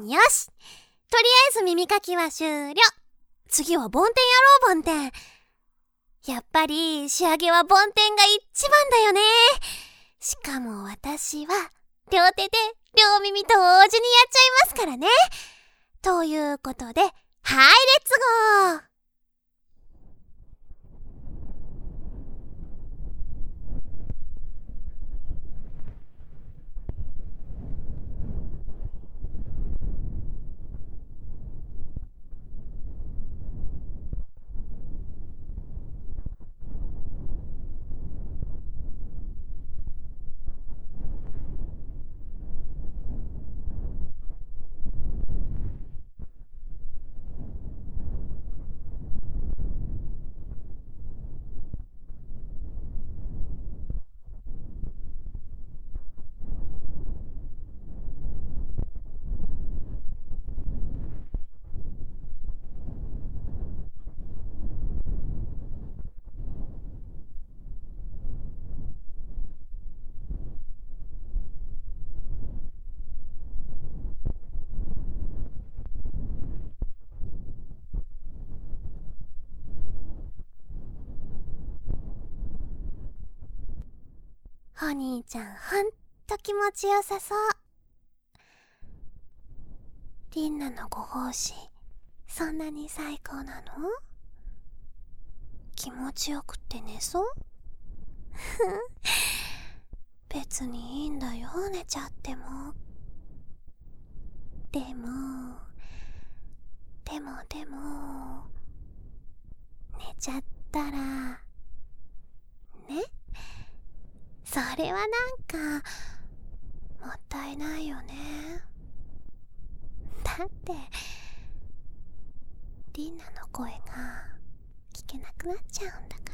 よし、とりあえず耳かきは終了。次は梵天やろう。梵天。やっぱり仕上げは梵天が一番だよね。しかも私は両手で両耳同時にやっちゃいますからね。ということで、はい、レッツゴー。お兄ちゃんほんと気持ちよさそう。リンナのご奉仕そんなに最高なの？気持ちよくって寝そう？別にいいんだよ、寝ちゃっても。でも寝ちゃったらね、それはなんかもったいないよね。だってリンナの声が聞けなくなっちゃうんだから。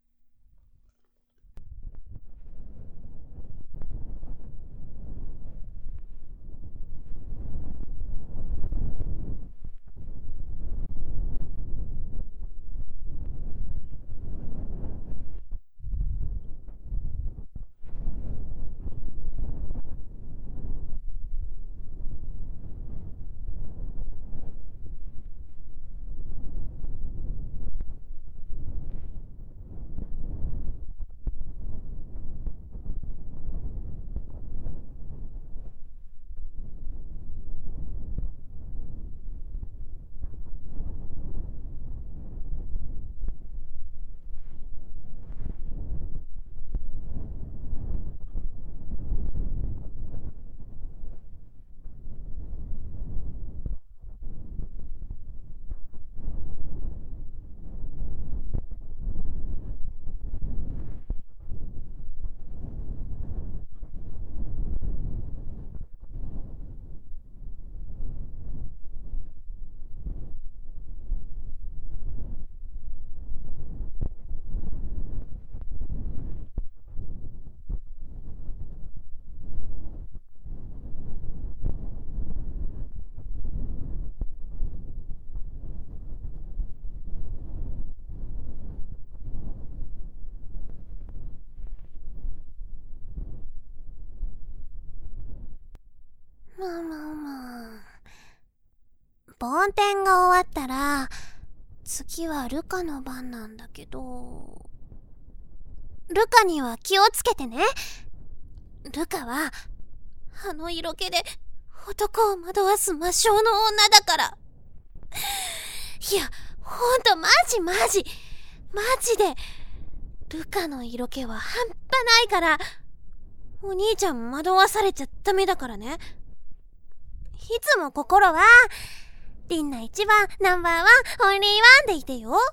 梵天が終わったら次はルカの番なんだけど、ルカには気をつけてね。ルカはあの色気で男を惑わす魔性の女だから。いや、ほんとマジでルカの色気は半端ないから、お兄ちゃん惑わされちゃダメだからね。いつも心はリンナ一番ナンバーワンオンリーワンでいてよ。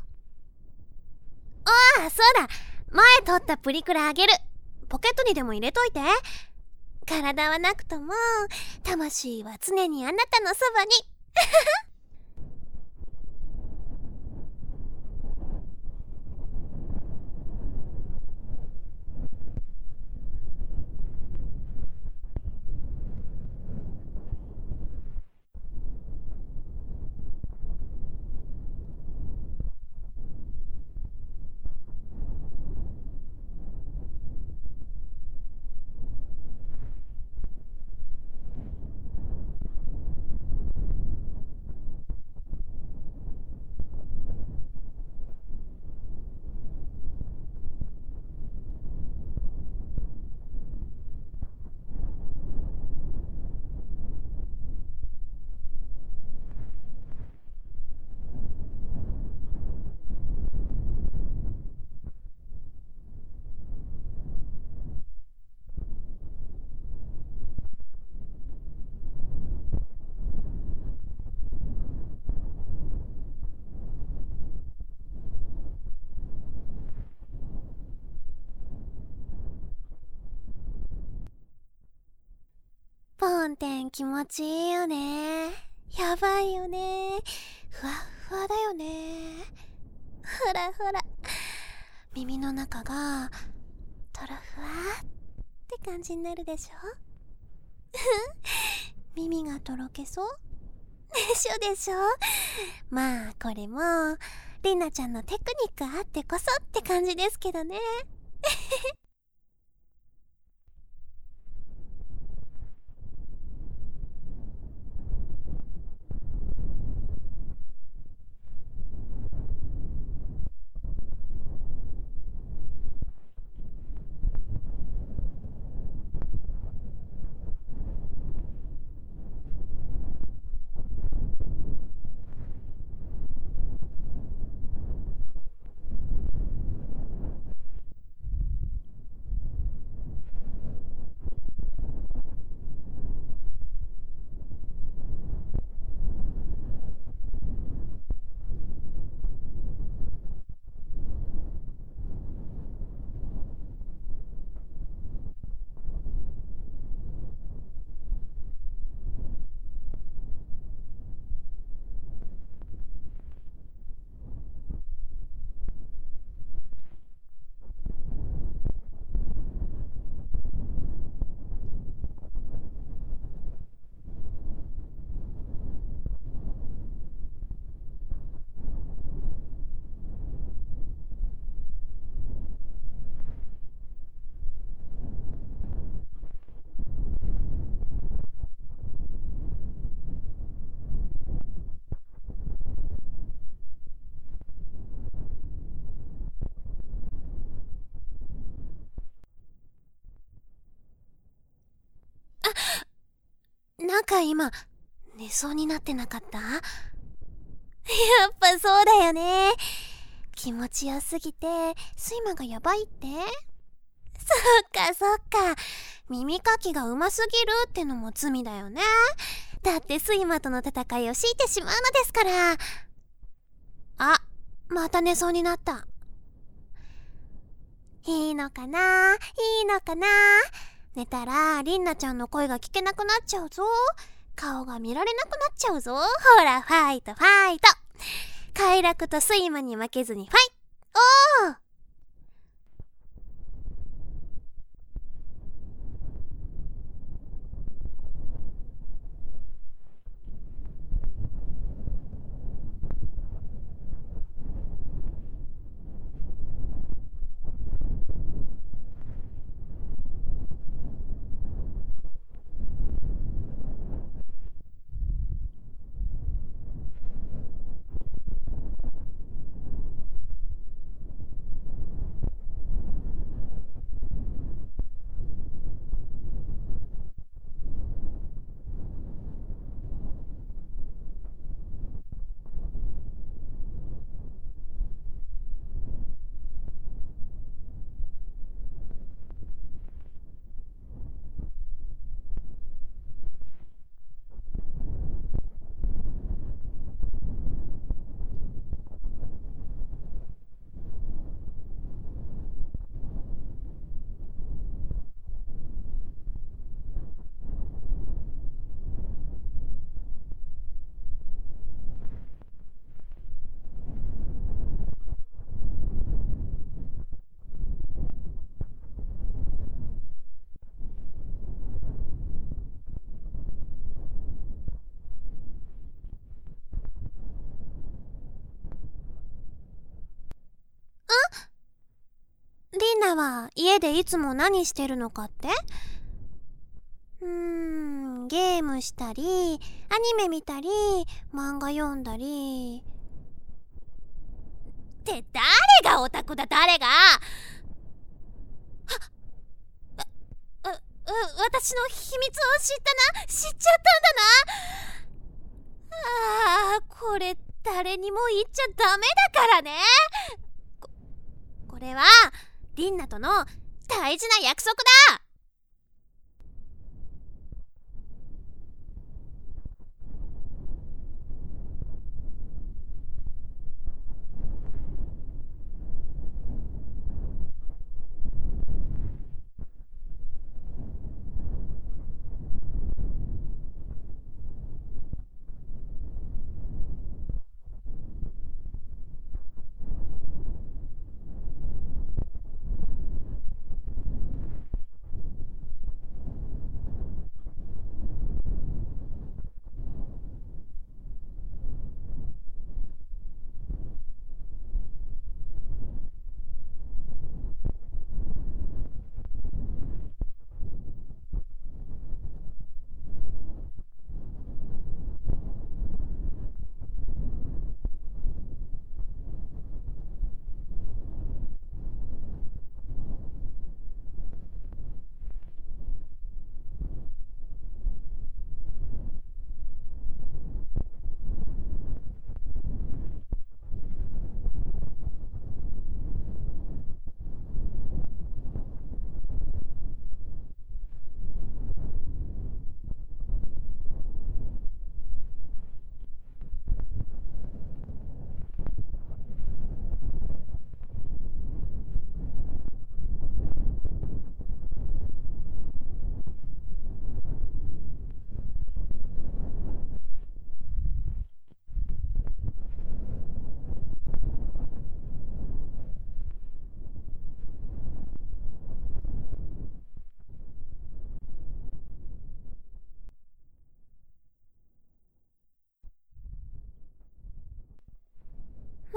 ああ、そうだ、前撮ったプリクラあげる。ポケットにでも入れといて。体はなくとも魂は常にあなたのそばに。 ンテン気持ちいいよね。やばいよね。ふわっふわだよね。ほらほら、耳の中がとろふわって感じになるでしょ。耳がとろけそうでしょでしょ。まあこれもりなちゃんのテクニックあってこそって感じですけどね。なんか今寝そうになってなかった？やっぱそうだよね。気持ちよすぎて睡魔がやばいって？そっかそっか、耳かきがうますぎるってのも罪だよね。だって睡魔との戦いを強いてしまうのですから。あ、また寝そうになった。いいのかな、いいのかな。寝たらりんなちゃんの声が聞けなくなっちゃうぞ。顔が見られなくなっちゃうぞ。ほらファイトファイト。快楽と睡魔に負けずにファイト。おー、リンナは家でいつも何してるのかって？ゲームしたり、アニメ見たり、漫画読んだり。って誰がオタクだ、誰が。私の秘密を知っちゃったんだな。これ誰にも言っちゃダメだからね。これはリンナとの大事な約束だ。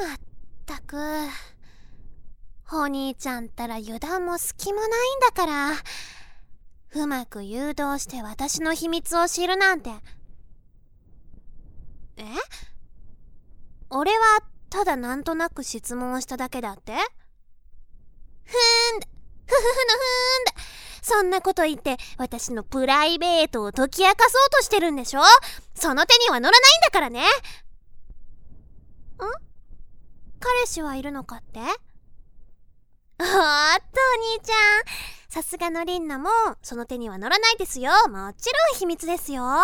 まったく、お兄ちゃんったら油断も隙もないんだから、うまく誘導して私の秘密を知るなんて。え？俺はただなんとなく質問をしただけだって？ふーんだ、ふふふのふーんだ。そんなこと言って私のプライベートを解き明かそうとしてるんでしょ？その手には乗らないんだからね。彼氏はいるのかって？おーっとお兄ちゃん、さすがのリンナもその手には乗らないですよ。もちろん秘密ですよ。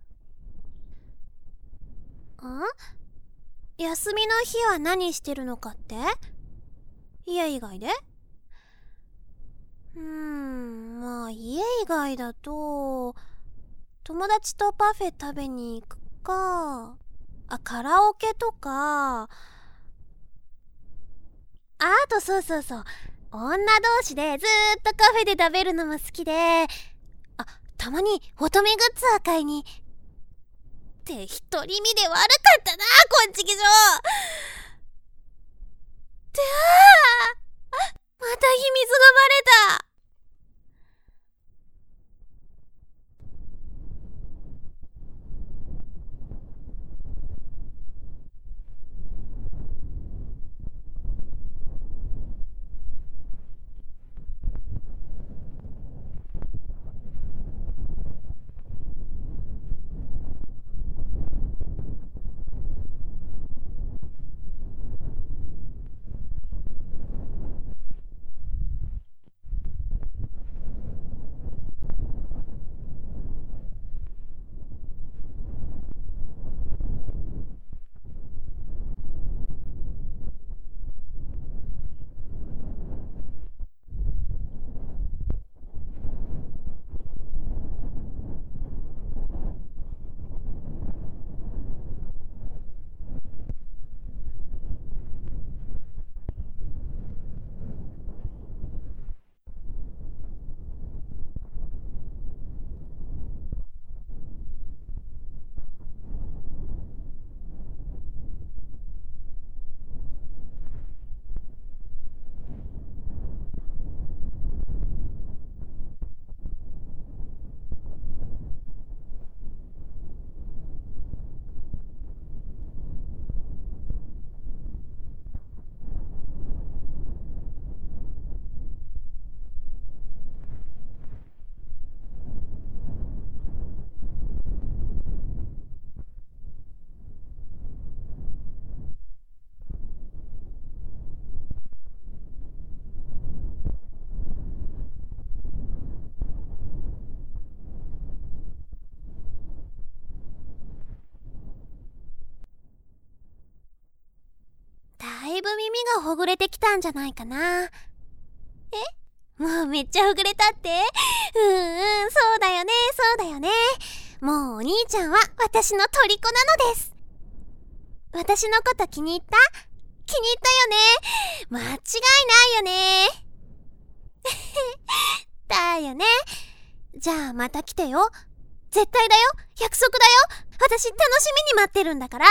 休みの日は何してるのかって？家以外で？まあ家以外だと友達とパフェ食べに行くか、カラオケとか、あとそうそうそう、女同士でずーっとカフェで食べるのも好きで、たまに乙女グッズは買いに。って独り身で悪かったな、こんちきしょ。ってまた秘密がバレた。だいぶ耳がほぐれてきたんじゃないかな。もうめっちゃほぐれたって？そうだよね、そうだよね。もうお兄ちゃんは私の虜なのです。私のこと気に入った？気に入ったよね。間違いないよね。だよね。じゃあまた来てよ。絶対だよ。約束だよ。私楽しみに待ってるんだから。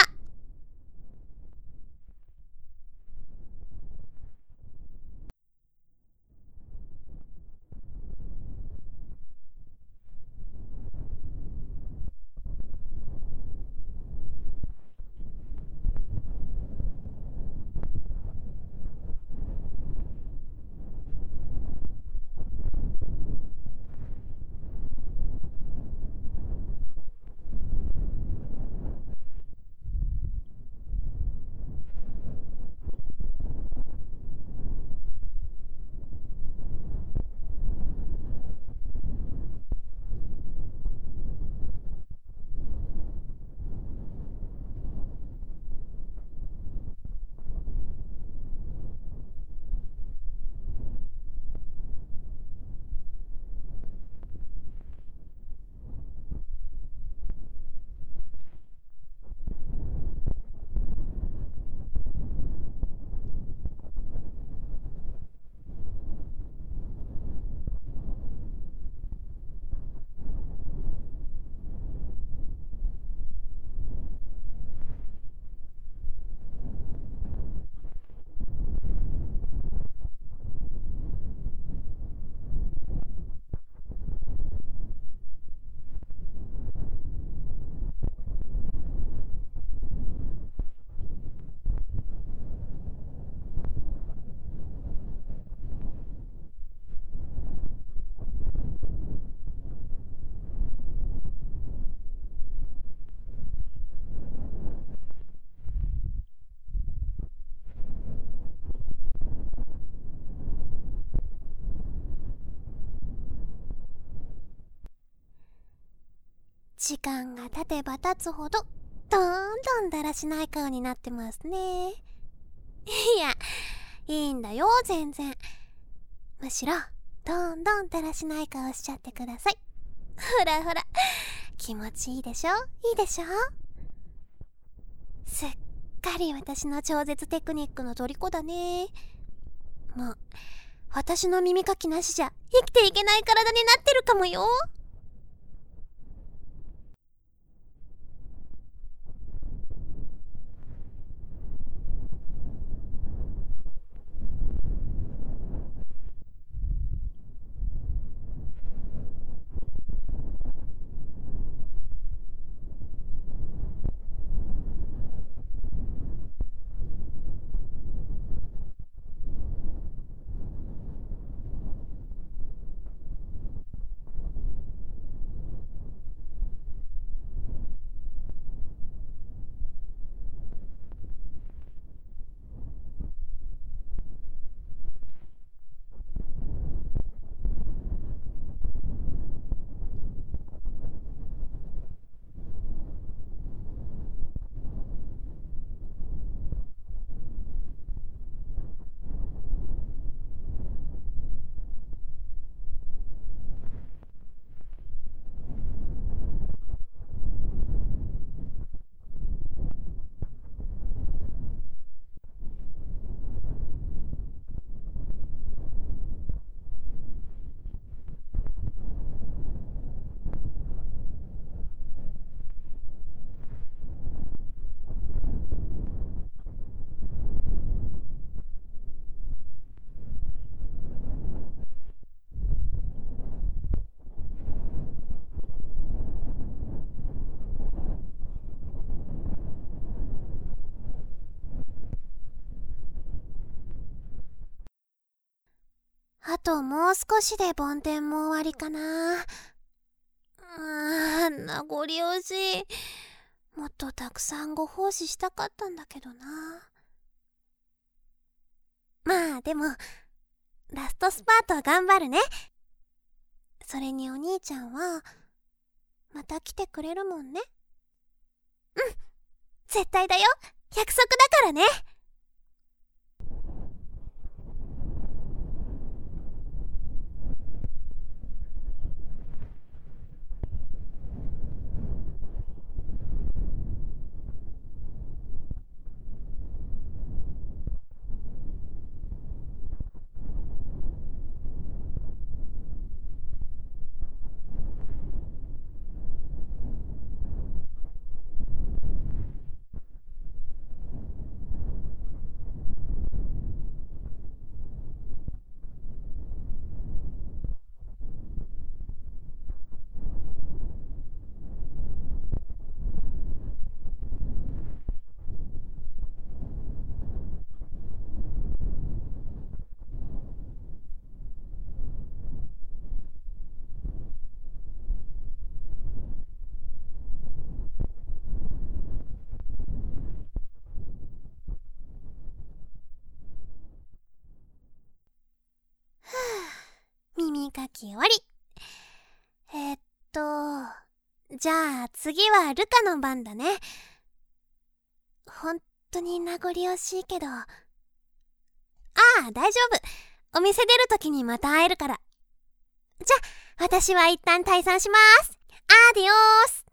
時間が経てば経つほどどんどんだらしない顔になってますね。いや、いいんだよ全然。むしろどんどんだらしない顔しちゃってください。ほらほら、気持ちいいでしょ、いいでしょ。すっかり私の超絶テクニックの虜だね。もう私の耳かきなしじゃ生きていけない体になってるかもよ。あともう少しで梵天も終わりかな。名残惜しい。もっとたくさんご奉仕したかったんだけどな。まあでもラストスパート頑張るね。それにお兄ちゃんはまた来てくれるもんね。うん、絶対だよ、約束だからね。耳かき終わり。じゃあ次はルカの番だね。ほんとに名残惜しいけど。大丈夫、お店出るときにまた会えるから。じゃ、私は一旦退散します。アディオース。